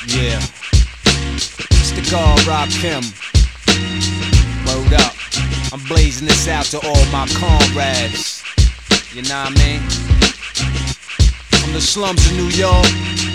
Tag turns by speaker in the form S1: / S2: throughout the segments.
S1: Yeah, it's the God Rock Kim. Word up. I'm blazing this out to all my comrades. You know what I mean? From the slums of New York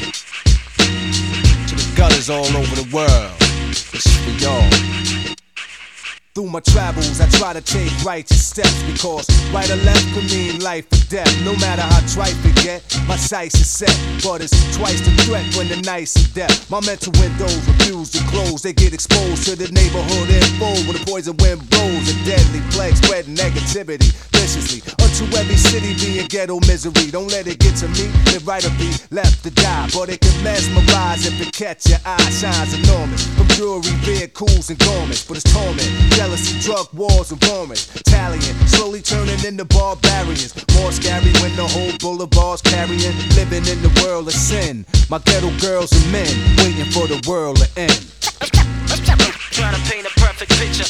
S1: to the gutters all over the world. This is for y'all. Through my travels, I try to take righteous steps, because right or left could mean life or death. No matter how trite it get, my sights are set. But it's twice the threat when the night's in depth. My mental windows refuse to close. They get exposed to the neighborhood info when the poison wind blows. A deadly plague spreading negativity viciously unto every city be a ghetto misery. Don't let it get to me. Live right or be left to die. But it can mesmerize if it catch your eye. Shines enormous from jewelry, vehicles, and garments. But it's torment. Jealousy, drug wars, and warrants. Tallying, slowly turning into barbarians. More scary when the whole boulevard's carrying. Living in the world of sin. My ghetto girls and men waiting for the world to end.
S2: Trying to paint a perfect picture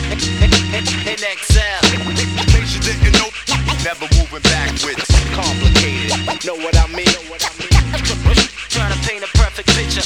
S2: in Excel.
S3: Things you didn't know, never moving backwards.
S2: Complicated, know what I mean? Trying to paint a perfect picture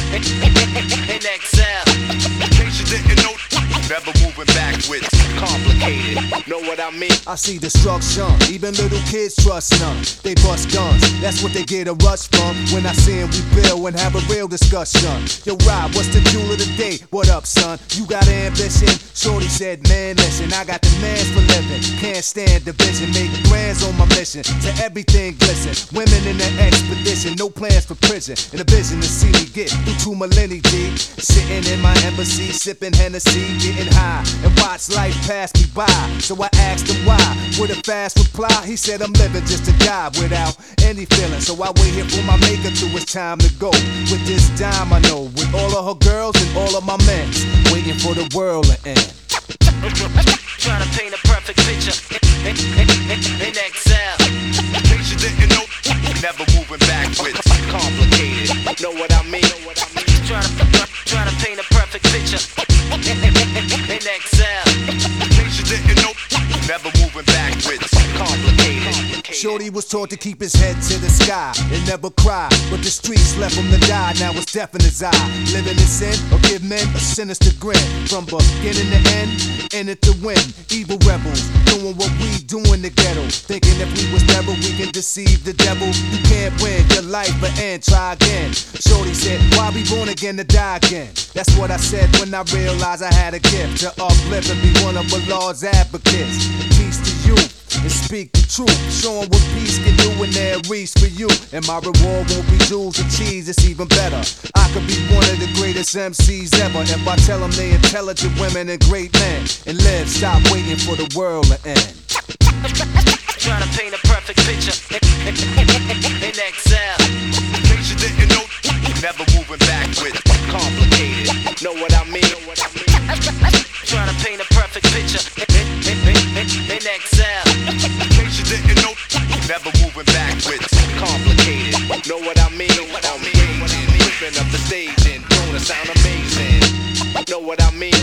S2: in Excel.
S3: Things you didn't know, never moving backwards.
S2: Complicated, know what I mean?
S1: I see destruction, even little kids trust none. They bust guns, that's what they get a rush from. When I see them, we build and have a real discussion. Yo, Rob, what's the jewel of the day? What up, son? You got ambition? Shorty said, man, listen, I got the mans for living. Can't stand division, make plans on my mission. To everything glisten, women in the expedition, no plans for prison. And a vision to see me get through 2 millennia G. Sitting in my embassy, sipping Hennessy, getting high, and watch life pass me by. So I asked him why, with a fast reply, he said I'm living just to die without any feeling. So I wait here for my maker till it's time to go. With this dime I know, with all of her girls and all of my men, waiting for the world to end.
S2: Trying to paint a perfect picture in Excel.
S3: Things you didn't know, never moving backwards.
S2: Complicated, know what I mean? Trying to paint a perfect picture in Excel.
S3: Things you didn't know, never moving backwards.
S2: Complicated.
S1: Shorty was taught to keep his head to the sky and never cry, but the streets left him to die. Now it's death in his eye. Living in sin or give men a sinister grin. From beginning to end, in it to win. Evil rebels doing what we do in the ghetto, thinking if we was never we can deceive the devil. You can't win, your life will end. Try again. Shorty said, why be born again to die again? That's what I said when I realized I had a gift to uplift and be one of the Lord's advocates. Peace to you and speak the truth, showing what peace can do when there reach for you. And my reward won't be jewels or cheese, it's even better. I could be one of the greatest MCs ever if I tell them they intelligent women and great men. And live, stop waiting for the world to end.
S2: Trying to paint a perfect picture in Excel.
S3: Things you didn't know, never moving backwards.
S2: Complicated, know what I mean? Trying to paint a perfect picture in Excel.
S3: Things you didn't know, never moving backwards.
S2: Complicated, know what I mean?
S3: Ripping up the stage and doing a sound amazing.
S2: Know what I mean?